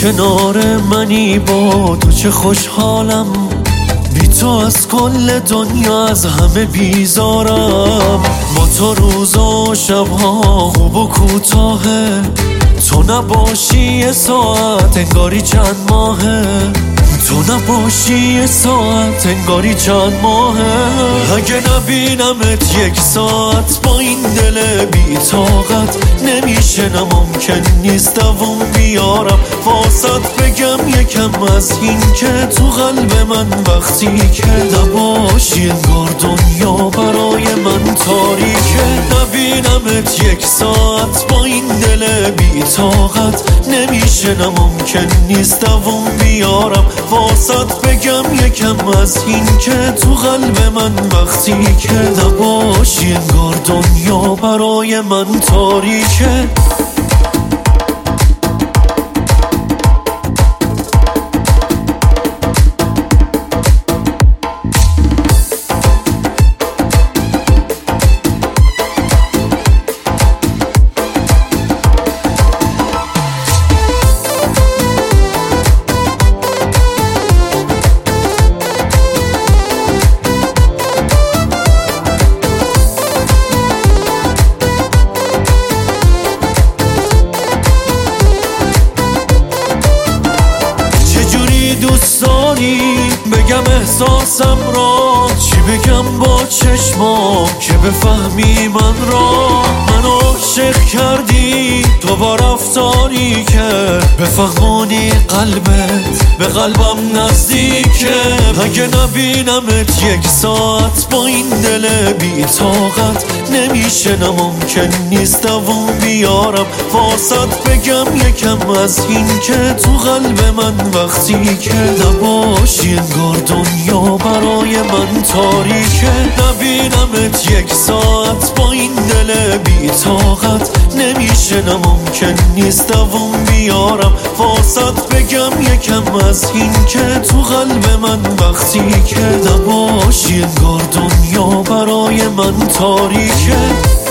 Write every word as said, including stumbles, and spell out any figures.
کنار منی با تو چه خوشحالم، بی تو از کل دنیا از همه بیزارم. با تو روزا و شبها خوب و کوتاهه، تو نباشی یه ساعت انگاری چند ماهه، تو نباشی یه ساعت انگاری چند ماهه. اگه نبینمت یک ساعت با این دل بی طاقت، نمیشه نه ممکن نیست دوام بیارم واسط بگم یکم از این که تو قلب من وقتی که نباشی انگار دنیا برای من تاریکه. نبینمت یک ساعت با این دل بی طاقت، نمیشه نه ممکن نیست دوام بیارم واسط بگم یکم از این که تو قلب من وقتی که نباشی انگار دنیا برای من تاریکه. دوست داری بگم احساسم را، چی بگم با چشمام که بفهمی من را. منو عاشق کردی تو با رفتاری که بفهمونی قلبت به قلبم نزدیکه. اگه نبینمت یک ساعت با این دل بی طاقت، نمیشه نه ممکن نیست دوام بیارم واسط بگم یکم از این که تو قلب من وقتی که نباشی انگار دنیا برای من تاریکه. نبینمت یک ساعت با این دل بی طاقت، نمیشه نه ممکن نیست دوام بیارم واسط بگم یکم از این که تو قلب من وقتی که نباشی انگار دنیا برای من تاریکه.